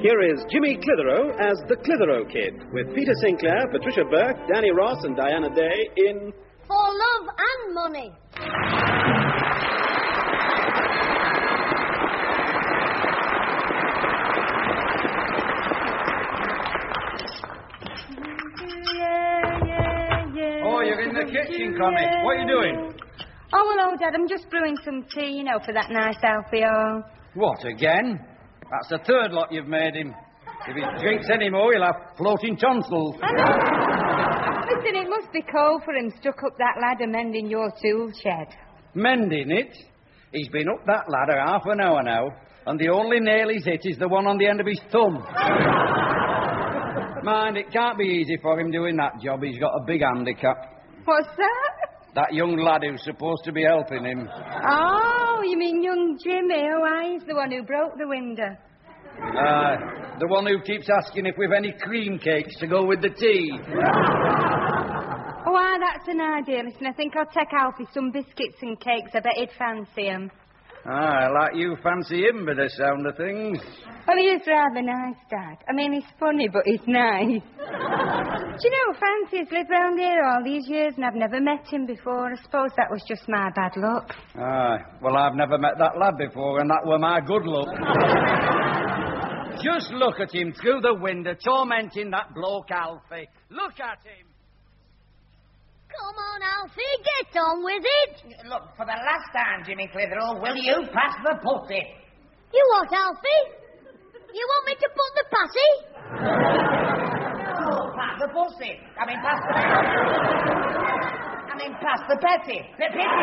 here is Jimmy Clitheroe as the Clitheroe Kid, with Peter Sinclair, Patricia Burke, Danny Ross, and Diana Day in For Love and Money. Oh, you're in the kitchen, Connie. What are you doing? Oh, hello, Dad. I'm just brewing some tea, for that nice Alfie. Oh. What, again? That's the third lot you've made him. If he drinks any more, he'll have floating tonsils. I know. Listen, it must be cold for him stuck up that ladder mending your tool shed. Mending it? He's been up that ladder half an hour now, and the only nail he's hit is the one on the end of his thumb. Mind, it can't be easy for him doing that job. He's got a big handicap. What's that? That young lad who's supposed to be helping him. Oh, you mean young Jimmy? Oh, he's the one who broke the window. The one who keeps asking if we've any cream cakes to go with the tea. Oh, that's an idea. Listen, I think I'll take Alfie some biscuits and cakes. I bet he'd fancy 'em. Like you fancy him by the sound of things. Well, he is rather nice, Dad. I mean, he's funny, but he's nice. Do you know, Fancy's lived round here all these years, and I've never met him before. I suppose that was just my bad luck. Well, I've never met that lad before, and that were my good luck. Just look at him through the window, tormenting that bloke Alfie. Look at him. Come on, Alfie, get on with it. Look, for the last time, Jimmy Clitheroe, will you pass the putty? You what, Alfie? You want me to put the patty? No, pass the pussy. Pass the petty. The pity.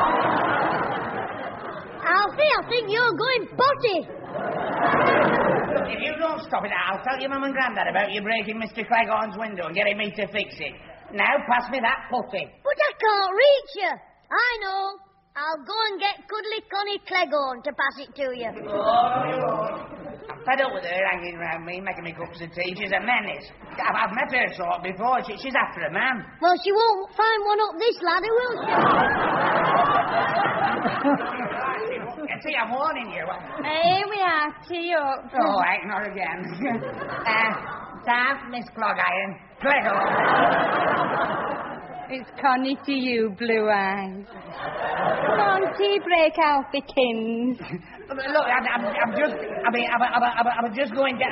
Alfie, I think you're going potty. If you don't stop it, I'll tell your mum and granddad about you breaking Mr. Cleghorn's window and getting me to fix it. Now, pass me that putty. But I can't reach you. I know. I'll go and get Cuddly Connie Cleghorn to pass it to you. I'm fed up with her hanging around me, making me cups of tea. She's a menace. I've met her sort before. She's after a man. Well, she won't find one up this ladder, will she? See, I'm warning you. Here we are, tea up. Oh, not again. Sam, Miss Clog-Iron. Cleghorn. It's Connie to you, Blue Eyes. Come on, tea break, Alfiekins. Look, I'm just going to...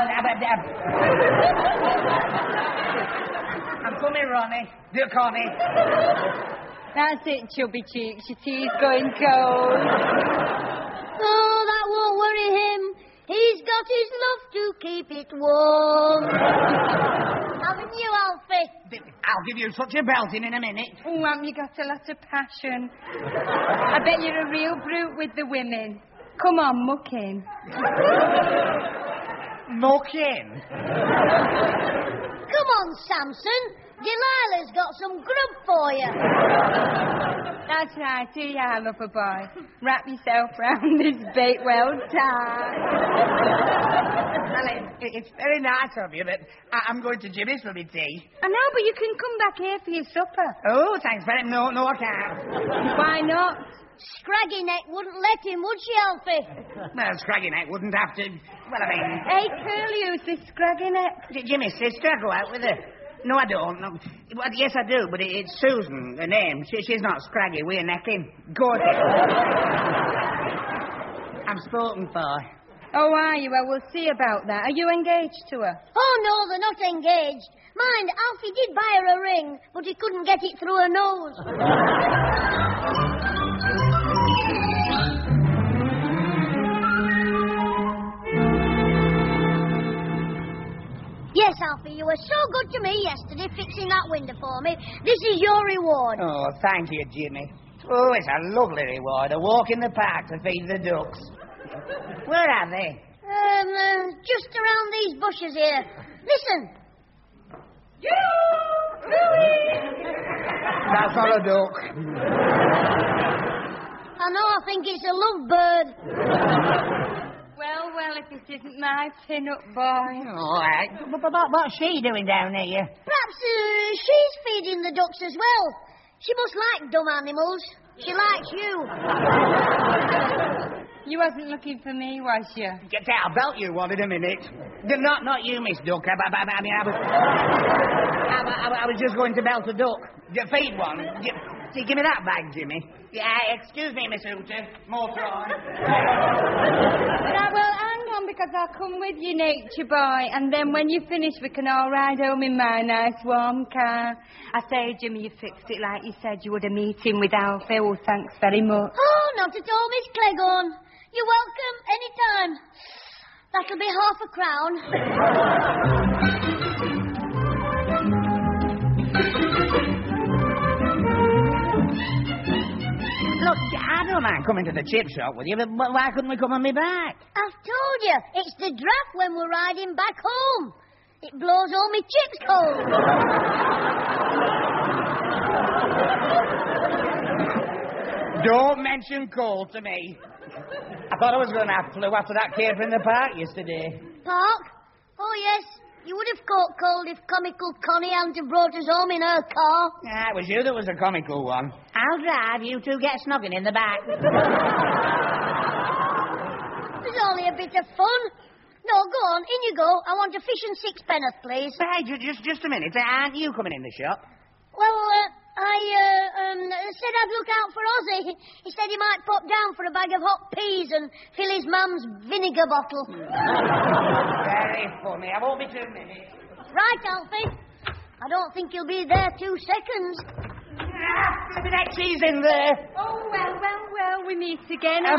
I'm coming, Ronnie. Dear Connie. That's it, chubby cheeks. Your tea's going cold. Oh, that won't worry him. He's got his love to keep it warm. Haven't you, Alfie? I'll give you such a belting in a minute. Oh, haven't you got a lot of passion? I bet you're a real brute with the women. Come on, muck in. Muck in? Come on, Samson. Delilah's got some grub for you. That's right, here you are, lover boy. Wrap yourself round this bait well tied. Well, it's very nice of you, but I'm going to Jimmy's for my tea. I know, but you can come back here for your supper. Oh, thanks very much. No, I can't. Why not? Scraggy Neck wouldn't let him, would she, Alfie? Well, Scraggy Neck wouldn't have to... Well, I mean... Hey, Curlew's this Scraggy Neck. Jimmy's sister, I go out with her. No, I don't. No. Well, yes, I do, but it's Susan, her name. She's not scraggy. We're necking. Gorgeous. I'm spoken for. Oh, are you? Well, we'll see about that. Are you engaged to her? Oh, no, they're not engaged. Mind, Alfie did buy her a ring, but he couldn't get it through her nose. Yes, Alfie, you were so good to me yesterday fixing that window for me. This is your reward. Oh, thank you, Jimmy. Oh, it's a lovely reward. A walk in the park to feed the ducks. Where are they? Just around these bushes here. Listen. That's not a duck. I know, I think it's a lovebird. Well, if it isn't my pin-up boy. All right. What's she doing down here? Perhaps she's feeding the ducks as well. She must like dumb animals. She likes you. You wasn't looking for me, was you? Get out, I belt you wanted a minute. Not you, Miss Duck. I mean, I was just going to belt a duck. Feed one. Give me that bag, Jimmy. Yeah, excuse me, Miss Hooter. Motor on. Right, well, hang on, because I'll come with you, Nature Boy, and then when you finish, we can all ride home in my nice warm car. I say, Jimmy, you fixed it like you said you would a meeting with Alfie. Well, thanks very much. Oh, not at all, Miss Cleghorn. You're welcome any time. That'll be £1. Look, I don't mind coming to the chip shop with you, but why couldn't we come on me back? I've told you, it's the draft when we're riding back home. It blows all my chips cold. Don't mention cold to me. I thought I was going to have flu after that caper in the park yesterday. Park? Oh, yes. You would have caught cold if comical Connie hadn't have brought us home in her car. Ah, it was you that was a comical one. I'll drive, you two get snogging in the back. It was only a bit of fun. No, go on, in you go. I want a fish and sixpence, please. Hey, just a minute. Aren't you coming in the shop? Well, I said I'd look out for Ozzy. He said he might pop down for a bag of hot peas and fill his mum's vinegar bottle. Very funny. I won't be 2 minutes. Right, Alfie. I don't think he'll be there 2 seconds. Look at that cheese in there. Oh, well, we meet again. I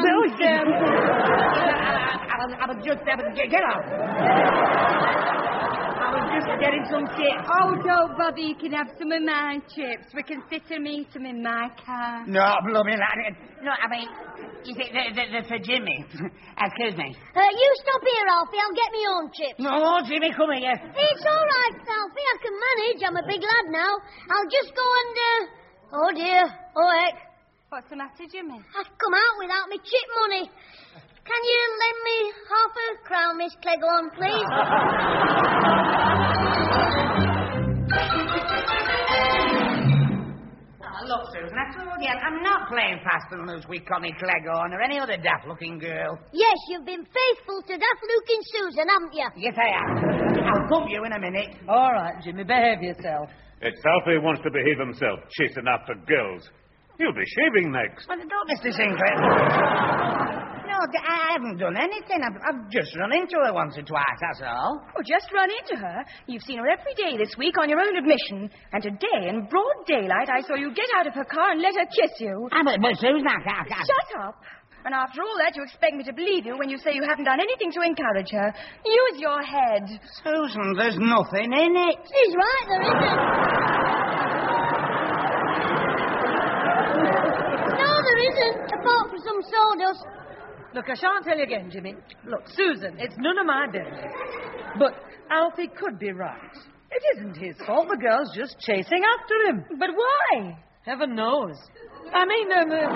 was just... Get up. I was just getting some chips. Oh, don't bother. You can have some of my chips. We can sit and eat them in my car. No, blooming lad. No, I mean, is it the for Jimmy? Excuse me. You stop here, Alfie. I'll get my own chips. No, Jimmy, come here. It's all right, Alfie. I can manage. I'm a big lad now. I'll just go and... Oh, dear. Oh, heck. What's the matter, Jimmy? I've come out without my chip money. Can you lend me £0.50, Miss Cleghorn, please? Oh, look, Susan, I told you, I'm not playing fast and loose with Connie Cleghorn or any other daft-looking girl. Yes, you've been faithful to daft-looking Susan, haven't you? Yes, I am. I'll pump you in a minute. All right, Jimmy, behave yourself. It's Alfie wants to behave himself, chasing after girls. He'll be shaving next. Well, don't, Mr. Sinclair. No, I haven't done anything. I've just run into her once or twice, that's all. Oh, just run into her. You've seen her every day this week on your own admission. And today, in broad daylight, I saw you get out of her car and let her kiss you. But Susan, I can't... Shut up. And after all that, you expect me to believe you when you say you haven't done anything to encourage her. Use your head. Susan, there's nothing in it. She's right, there isn't. No, there isn't, apart from some sawdust. Look, I shan't tell you again, Jimmy. Look, Susan, it's none of my business. But Alfie could be right. It isn't his fault. The girl's just chasing after him. But why? Heaven knows. I mean,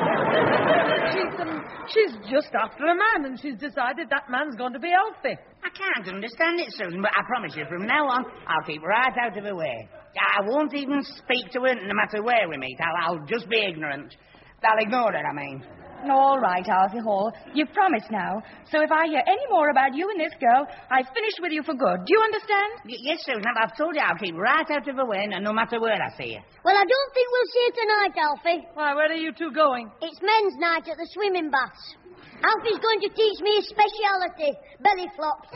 she's just after a man, and she's decided that man's going to be Alfie. I can't understand it, Susan, but I promise you, from now on, I'll keep right out of her way. I won't even speak to her no matter where we meet. I'll just be ignorant. I'll ignore her, I mean. All right, Alfie Hall. You've promised now. So if I hear any more about you and this girl, I've finished with you for good. Do you understand? Yes, Susan. I've told you I'll keep right out of her way, no matter where I see her. Well, I don't think we'll see her tonight, Alfie. Why, where are you two going? It's men's night at the swimming baths. Alfie's going to teach me his speciality, belly flops.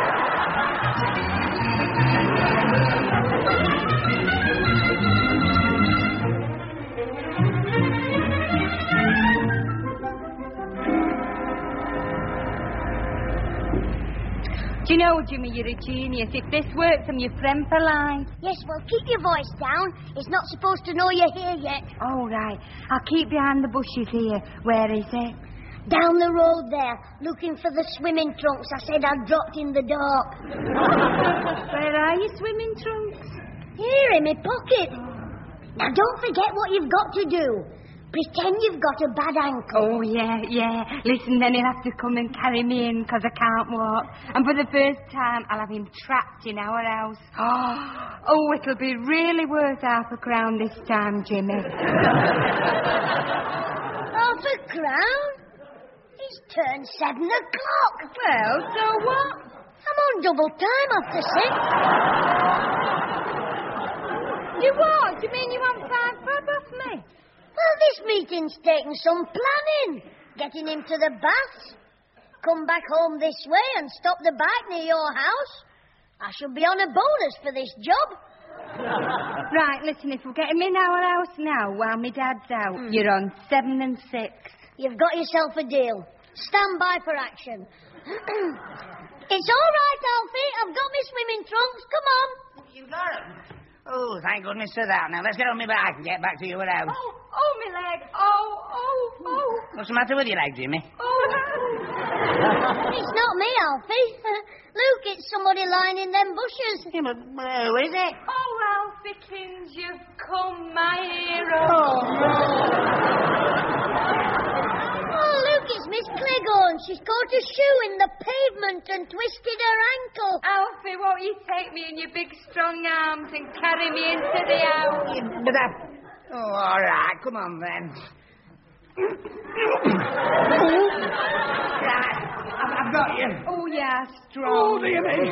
Do you know, Jimmy, you're a genius. If this works, I'm your friend for life. Yes, well, keep your voice down. It's not supposed to know you're here yet. All right. I'll keep behind the bushes here. Where is it? Down the road there, looking for the swimming trunks I said I'd dropped in the dark. Where are your swimming trunks? Here, in my pocket. Now, don't forget what you've got to do. Pretend you've got a bad ankle. Oh, yeah. Listen, then he'll have to come and carry me in because I can't walk. And for the first time, I'll have him trapped in our house. Oh, it'll be really worth £0.50 this time, Jimmy. £0.50? It's turned 7 o'clock. Well, so what? I'm on double time after 6. You what? Do you mean you want 5 bob off me? Well, this meeting's taken some planning. Getting him to the baths. Come back home this way and stop the bike near your house. I shall be on a bonus for this job. Right, listen, if we get him in our house now while my dad's out, you're on 7 and 6. You've got yourself a deal. Stand by for action. It's all right, Alfie. I've got my swimming trunks. Come on. You got 'em? Oh, thank goodness for that. Now, let's get on my bike and get back to your house. Oh, my leg. Oh. What's the matter with your leg, Jimmy? It's not me, Alfie. Look, it's somebody lying in them bushes. Yeah, but who is it? Oh, Alfie Kins, you've come, my hero. Oh, look, it's Miss Cleghorn. She's caught a shoe in the pavement and twisted her ankle. Alfie, won't you take me in your big strong arms and carry me into the house? But that... Oh, all right. Come on, then. Right. I've got you. Oh, yeah, strong. Oh, dear me.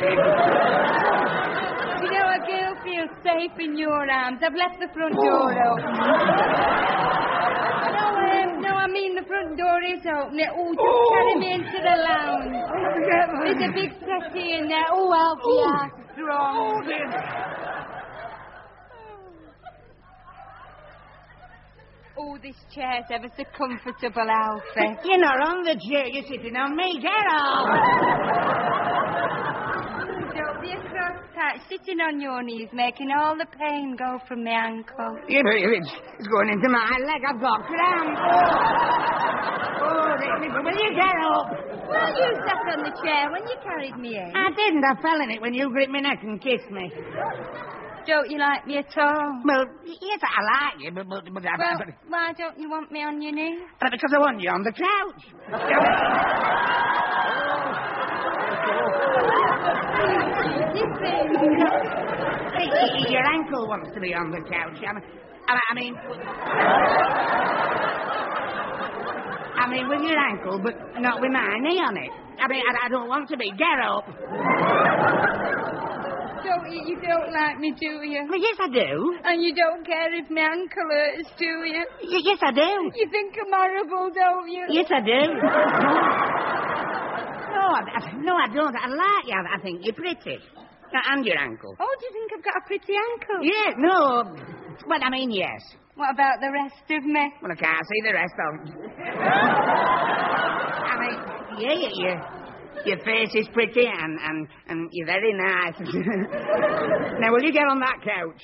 You know, a girl feels safe in your arms. I've left the front door open. No, I mean the front door is open. Oh, just carry me into the lounge. There's a big settee in there. Oh, Alfie, yeah, strong. Oh, dear. Oh, this chair's ever so comfortable, Alfie. You're not on the chair. You're sitting on me. Get off. Don't be a cross-patch. Sitting on your knees, making all the pain go from my ankle. Yeah, but it's going into my leg. I've got cramp. Oh, will you get up? Well, you sat on the chair when you carried me in. I didn't. I fell in it when you gripped my neck and kissed me. Don't you like me at all? Well, yes, I like you, but Why don't you want me on your knee? Because I want you on the couch. Your ankle wants to be on the couch. I mean, with your ankle, but not with my knee on it. I don't want to be. Get up. You don't like me, do you? Well, yes, I do. And you don't care if my ankle hurts, do you? Yes, I do. You think I'm horrible, don't you? Yes, I do. No, I don't. I like you. I think you're pretty. And your ankle. Oh, do you think I've got a pretty ankle? Yeah, no. Well, I mean, yes. What about the rest of me? Well, I can't see the rest of them. Your face is pretty and you're very nice. Now, will you get on that couch?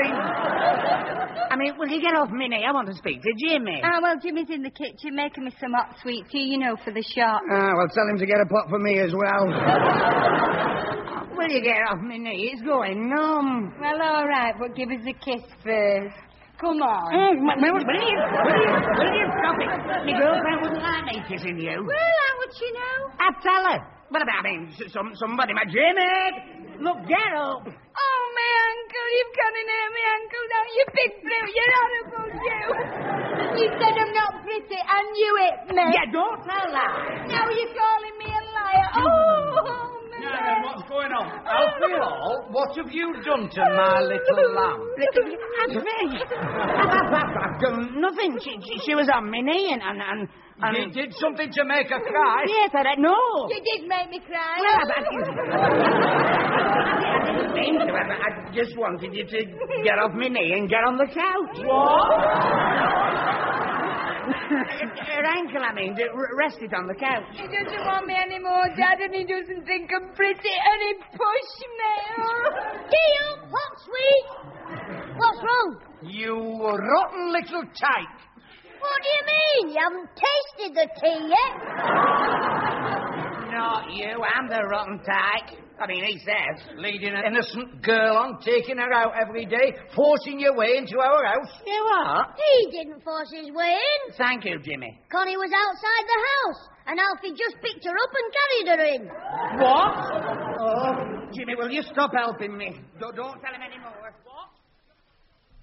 I mean, will you get off me knee? I want to speak to Jimmy. Well, Jimmy's in the kitchen making me some hot sweet tea, you know, for the shop. Well, tell him to get a pot for me as well. Will you get off me knee? It's going numb. Well, all right, but give us a kiss first. Come on. Will you stop it? My girlfriend wouldn't like me kissing you. Well, how would she know? I'd tell her. But I mean, somebody, my Jimmy! Look, get up! Oh, my ankle, you've gone and hurt my ankle now, you big brute, you're horrible, you! You said I'm not pretty, and you hit me. Yeah, don't tell that. Now you're calling me a liar. Oh, now then, what's going on? Alfie Hall, what have you done to my little lamb? I've done nothing. She was on my knee and You did something to make her cry? Yes, no. You did make me cry. Well, I didn't mean to. I just wanted you to get off my knee and get on the couch. What? Her ankle, rest it on the couch. He doesn't want me anymore, Dad, and he doesn't think I'm pretty, and he pushed me. Deal, hot sweet. What's wrong? You rotten little tyke. What do you mean? You haven't tasted the tea yet? Not you. I'm the rotten tyke. He says. Leading an innocent girl on, taking her out every day, forcing your way into our house. You what? He didn't force his way in. Thank you, Jimmy. Connie was outside the house, and Alfie just picked her up and carried her in. What? Oh, Jimmy, will you stop helping me? Don't tell him any more. What?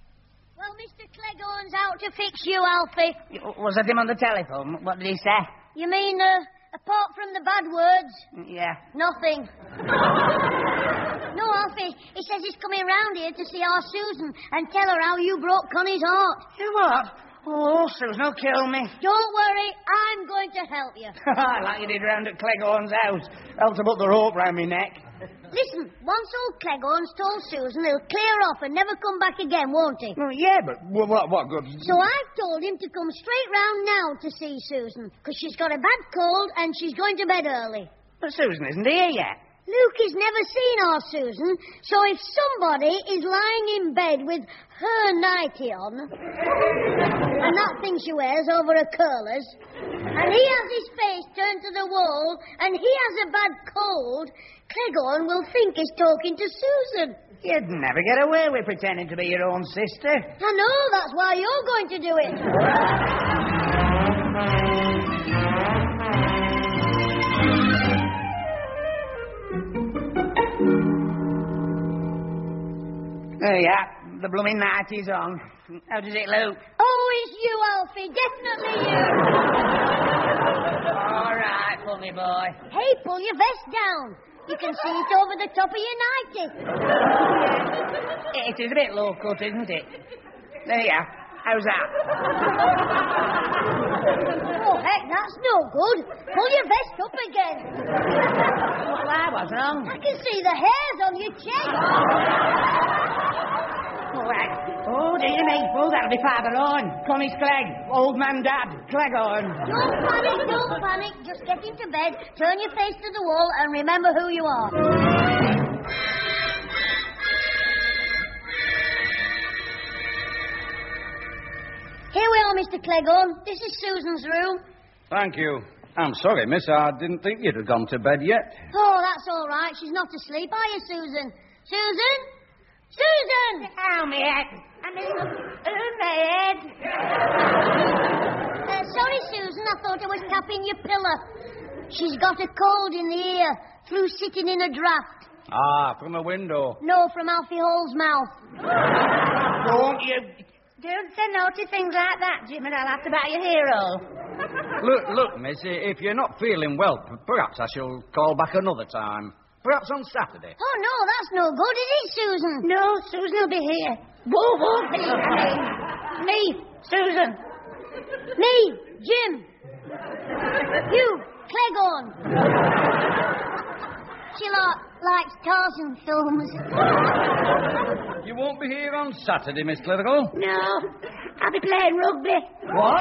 Well, Mr. Cleghorn's out to fix you, Alfie. Was that him on the telephone? What did he say? You mean, apart from the bad words? Yeah. Nothing. No, Alfie, he says he's coming round here to see our Susan and tell her how you broke Connie's heart. You what? Oh, Susan will kill me. Don't worry, I'm going to help you. Like you did round at Cleghorn's house. Helped to put the rope round my neck. Listen, once old Cleghorn's told Susan he'll clear off and never come back again, won't he? Well, yeah, but what good? So I've told him to come straight round now to see Susan, because she's got a bad cold and she's going to bed early. But Susan isn't here yet. Luke has never seen our Susan, so if somebody is lying in bed with her nightie on, and that thing she wears over her curlers, and he has his face turned to the wall, and he has a bad cold, Cleghorn will think he's talking to Susan. You'd never get away with pretending to be your own sister. I know, that's why you're going to do it. There you are. The blooming nightie's on. How does it look? Oh, it's you, Alfie. Definitely you. All right, funny boy. Hey, pull your vest down. You can see it over the top of your nightie. It is a bit low cut, isn't it? There you are. How's that? Oh, heck, that's no good. Pull your vest up again. Well, I was wrong. I can see the hairs on your chest. All right. Oh, dear me. Oh, that'll be Father Owen. Connie's Clegg. Old man Dad. Cleghorn. Don't panic. Just get into bed, turn your face to the wall, and remember who you are. Here we are, Mr. Cleghorn. This is Susan's room. Thank you. I'm sorry, miss. I didn't think you'd have gone to bed yet. Oh, that's all right. She's not asleep, are you, Susan? Susan? Susan! Ow, me head. I mean, my head. Sorry, Susan. I thought I was tapping your pillow. She's got a cold in the ear through sitting in a draft. Ah, from a window. No, from Alfie Hall's mouth. Don't you... Don't say naughty things like that, Jim, and I'll have to buy your hero. Look, miss, if you're not feeling well, perhaps I shall call back another time. Perhaps on Saturday. Oh, no, that's no good, is it, Susan? No, Susan will be here. Won't be. Me, Susan. Me, Jim. You, Cleghorn. She likes Tarzan films. You won't be here on Saturday, Miss Clitheroe? No, I'll be playing rugby. What?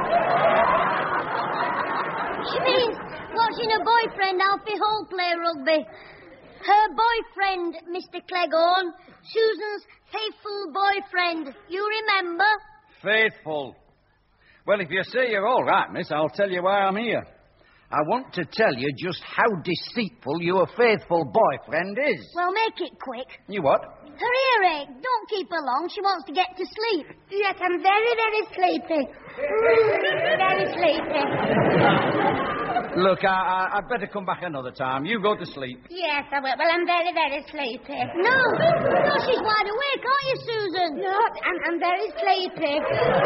She means watching her boyfriend, Alfie Hall, play rugby. Her boyfriend, Mr. Cleghorn. Susan's faithful boyfriend. You remember? Faithful. Well, if you say you're all right, miss, I'll tell you why I'm here. I want to tell you just how deceitful your faithful boyfriend is. Well, make it quick. You what? Her earache. Don't keep her long. She wants to get to sleep. Yes, I'm very, very sleepy. Very sleepy. Look, I'd better come back another time. You go to sleep. Yes, I will. Well, I'm very, very sleepy. No, she's wide awake, aren't you, Susan? No, I'm very sleepy.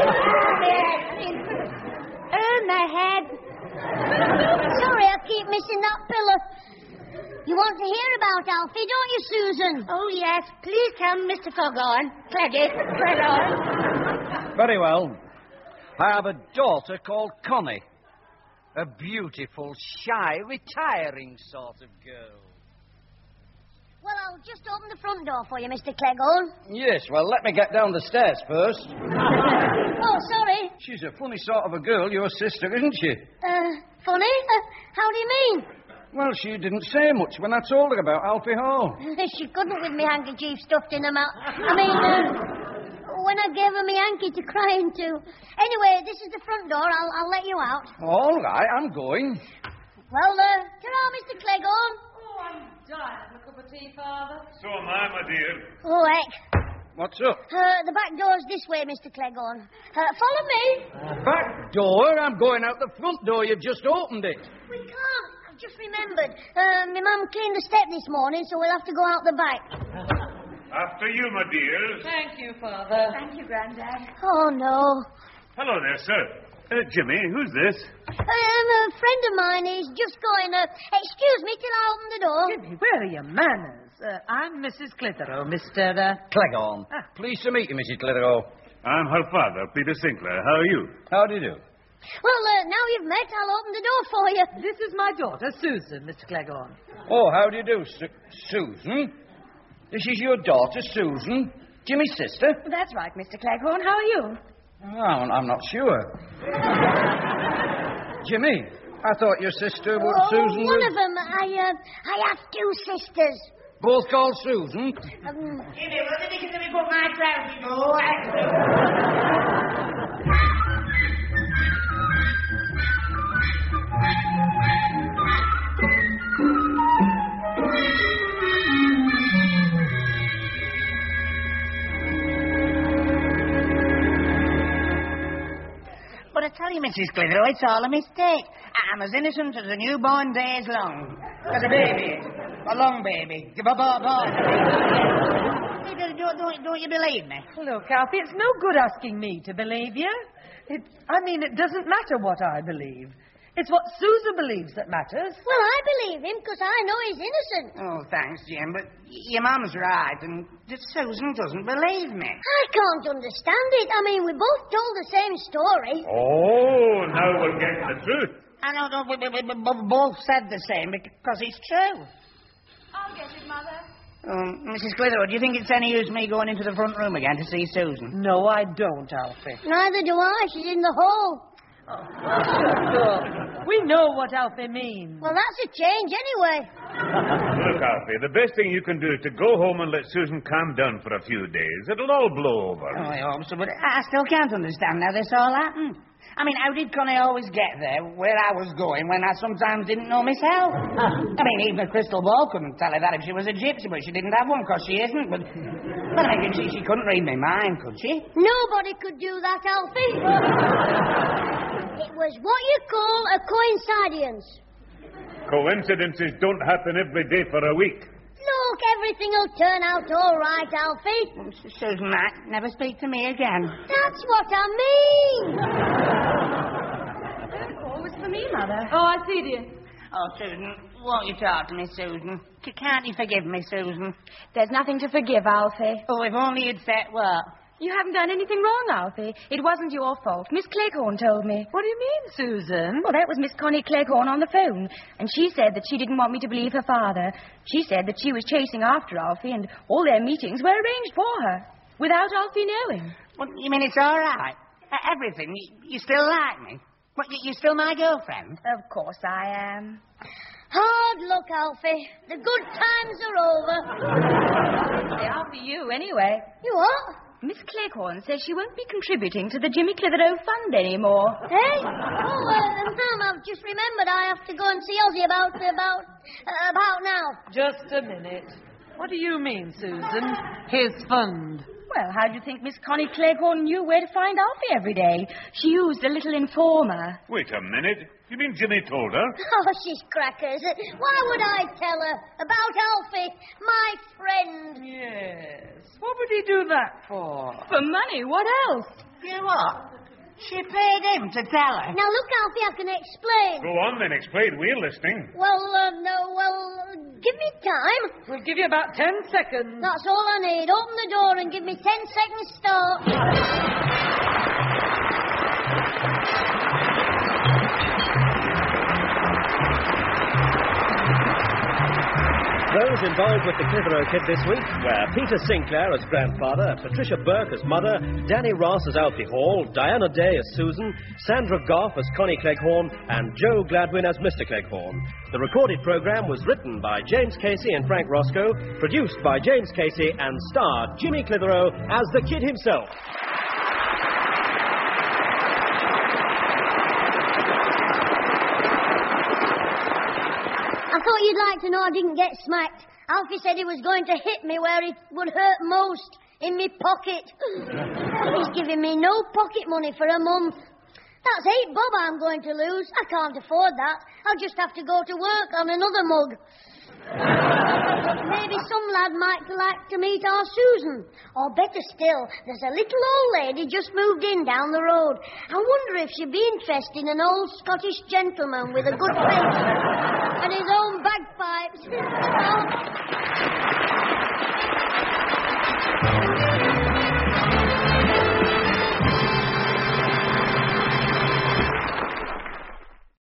Oh, my head. Sorry, I keep missing that pillow. You want to hear about Alfie, don't you, Susan? Oh, yes. Please tell Mr. Cleghorn. Cleghorn. Very well. I have a daughter called Connie. A beautiful, shy, retiring sort of girl. Well, I'll just open the front door for you, Mr. Cleghorn. Yes, well, let me get down the stairs first. Oh, sorry. She's a funny sort of a girl, your sister, isn't she? Funny? How do you mean? Well, she didn't say much when I told her about Alfie Hall. She couldn't with me handkerchief stuffed in her mouth. I mean, when I gave her me hanky to cry into. Anyway, this is the front door. I'll let you out. All right, I'm going. Well, ta-ra, Mr. Cleghorn. Oh, I'm dying of a cup of tea, Father. So am I, my dear. Oh, heck. What's up? The back door's this way, Mr. Cleghorn. Follow me. Back door? I'm going out the front door. You've just opened it. We can't. I've just remembered. My mum cleaned the step this morning, so we'll have to go out the back. After you, my dears. Thank you, Father. Thank you, Grandad. Oh, no. Hello there, sir. Jimmy, who's this? A friend of mine is just going to... excuse me till I open the door. Jimmy, where are your manners? I'm Mrs. Clitheroe, Mr. Cleghorn. Pleased to meet you, Mrs. Clitheroe. I'm her father, Peter Sinclair. How are you? How do you do? Well, now you've met, I'll open the door for you. This is my daughter, Susan, Mr. Cleghorn. Oh, how do you do, Susan? This is your daughter, Susan? Jimmy's sister? That's right, Mr. Cleghorn. How are you? Oh, I'm not sure. Jimmy, I thought your sister was Susan. One of them. I have two sisters. Both called Susan? Jimmy, what did you let me put my trousers on? But I tell you, Mrs. Clitheroe, it's all a mistake. I'm as innocent as a newborn day is long. As a baby. A long baby. Don't you believe me? Look, Alfie, it's no good asking me to believe you. It doesn't matter what I believe. It's what Susan believes that matters. Well, I believe him because I know he's innocent. Oh, thanks, Jim, but your mum's right, and just Susan doesn't believe me. I can't understand it. I mean, we both told the same story. Oh, now we're getting the truth. I know, we both said the same because it's true. I'll get it, Mother. Mrs. Clitheroe, do you think it's any use me going into the front room again to see Susan? No, I don't, Alfie. Neither do I. She's in the hall. Look, we know what Alfie means. Well, that's a change anyway. Look, Alfie, the best thing you can do is to go home and let Susan calm down for a few days. It'll all blow over. Oh, I hope so, but I still can't understand how this all happened. I mean, how did Connie always get there, where I was going, when I sometimes didn't know myself? I mean, even a crystal ball couldn't tell her that if she was a gypsy, but she didn't have one because she isn't. But I mean, she couldn't read my mind, could she? Nobody could do that, Alfie. It was what you call a coincidence. Coincidences don't happen every day for a week. Look, everything will turn out all right, Alfie. Susan might never speak to me again. That's what I mean. What was for me, Mother? Oh, I see, dear. Oh, Susan, won't you talk to me, Susan? Can't you forgive me, Susan? There's nothing to forgive, Alfie. Oh, if only you'd said what? You haven't done anything wrong, Alfie. It wasn't your fault. Miss Cleghorn told me. What do you mean, Susan? Well, that was Miss Connie Cleghorn on the phone, and she said that she didn't want me to believe her father. She said that she was chasing after Alfie, and all their meetings were arranged for her, without Alfie knowing. What, you mean it's all right? Everything? You still like me? What, you're still my girlfriend? Of course I am. Hard luck, Alfie. The good times are over. They are for you, anyway. You what? Miss Cleghorn says she won't be contributing to the Jimmy Clitheroe Fund anymore. Hey? Oh, Ma'am, I've just remembered I have to go and see Ozzy about now. Just a minute. What do you mean, Susan? His fund. Well, how do you think Miss Connie Cleghorn knew where to find Alfie every day? She used a little informer. Wait a minute. You mean Jimmy told her? Oh, she's crackers. Why would I tell her about Alfie, my friend? Yes. What would he do that for? For money, what else? You know what? She paid him to tell her. Now, look, Alfie, I can explain. Go on then, explain. We're listening. Give me time. We'll give you about 10 seconds. That's all I need. Open the door and give me 10 seconds start. Those involved with the Clitheroe Kid this week were Peter Sinclair as grandfather, Patricia Burke as mother, Danny Ross as Alfie Hall, Diana Day as Susan, Sandra Goff as Connie Cleghorn, and Joe Gladwin as Mr. Cleghorn. The recorded program was written by James Casey and Frank Roscoe, produced by James Casey, and starred Jimmy Clitheroe as the Kid himself. I thought you'd like to know I didn't get smacked. Alfie said he was going to hit me where it would hurt most, in me pocket. He's giving me no pocket money for a month. That's £8 bob I'm going to lose. I can't afford that. I'll just have to go to work on another mug. Maybe some lad might like to meet our Susan. Or better still, there's a little old lady just moved in down the road. I wonder if she'd be interested in an old Scottish gentleman with a good face and his own bagpipes.